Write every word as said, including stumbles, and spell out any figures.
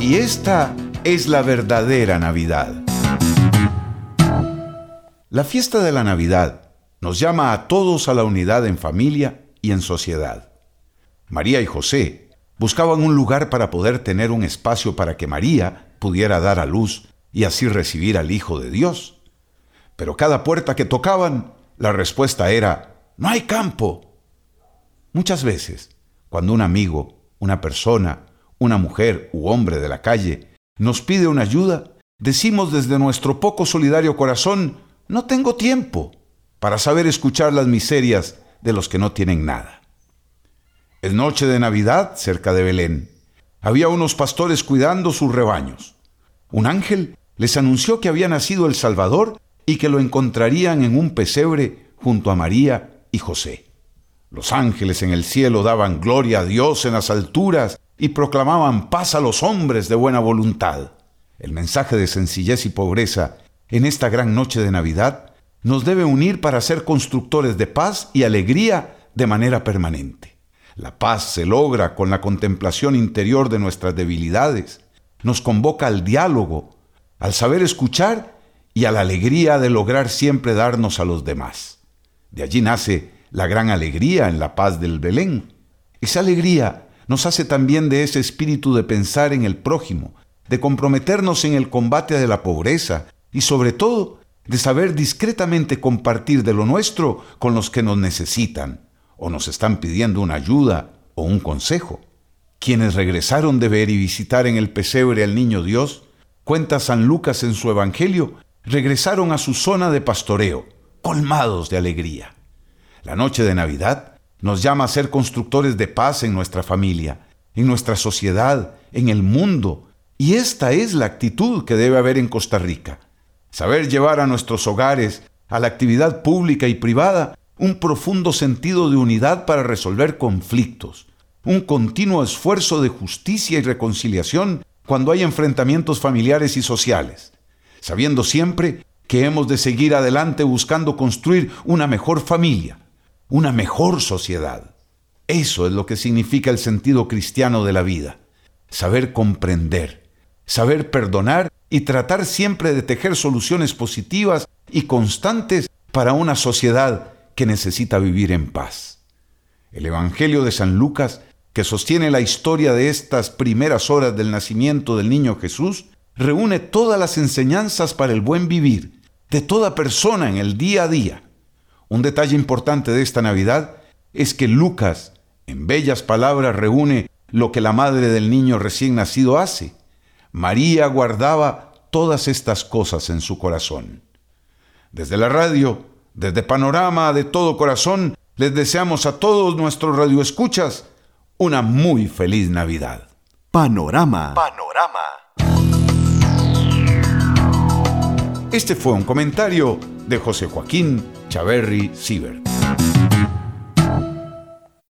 Y esta es la verdadera Navidad. La fiesta de la Navidad nos llama a todos a la unidad en familia y en sociedad. María y José buscaban un lugar para poder tener un espacio para que María pudiera dar a luz y así recibir al Hijo de Dios. Pero cada puerta que tocaban, la respuesta era: ¡no hay campo! Muchas veces, cuando un amigo, una persona, una mujer u hombre de la calle nos pide una ayuda, decimos desde nuestro poco solidario corazón: no tengo tiempo para saber escuchar las miserias de los que no tienen nada. Es noche de Navidad cerca de Belén. Había unos pastores cuidando sus rebaños. Un ángel les anunció que había nacido el Salvador y que lo encontrarían en un pesebre junto a María y José. Los ángeles en el cielo daban gloria a Dios en las alturas y proclamaban paz a los hombres de buena voluntad. El mensaje de sencillez y pobreza en esta gran noche de Navidad nos debe unir para ser constructores de paz y alegría de manera permanente. La paz se logra con la contemplación interior de nuestras debilidades, nos convoca al diálogo, al saber escuchar y a la alegría de lograr siempre darnos a los demás. De allí nace la gran alegría en la paz del Belén. Esa alegría nos hace también de ese espíritu de pensar en el prójimo, de comprometernos en el combate de la pobreza y sobre todo de saber discretamente compartir de lo nuestro con los que nos necesitan o nos están pidiendo una ayuda o un consejo. Quienes regresaron de ver y visitar en el pesebre al niño Dios, cuenta San Lucas en su Evangelio, regresaron a su zona de pastoreo, colmados de alegría. La noche de Navidad nos llama a ser constructores de paz en nuestra familia, en nuestra sociedad, en el mundo, y esta es la actitud que debe haber en Costa Rica. Saber llevar a nuestros hogares, a la actividad pública y privada, un profundo sentido de unidad para resolver conflictos, un continuo esfuerzo de justicia y reconciliación cuando hay enfrentamientos familiares y sociales, sabiendo siempre que hemos de seguir adelante buscando construir una mejor familia, una mejor sociedad. Eso es lo que significa el sentido cristiano de la vida, saber comprender, saber perdonar y tratar siempre de tejer soluciones positivas y constantes para una sociedad que necesita vivir en paz. El Evangelio de San Lucas, que sostiene la historia de estas primeras horas del nacimiento del niño Jesús, reúne todas las enseñanzas para el buen vivir de toda persona en el día a día. Un detalle importante de esta Navidad es que Lucas, en bellas palabras, reúne lo que la madre del niño recién nacido hace. María guardaba todas estas cosas en su corazón. Desde la radio, desde Panorama de todo corazón, les deseamos a todos nuestros radioescuchas una muy feliz Navidad. Panorama. Panorama. Este fue un comentario de José Joaquín Chaverri Sibert.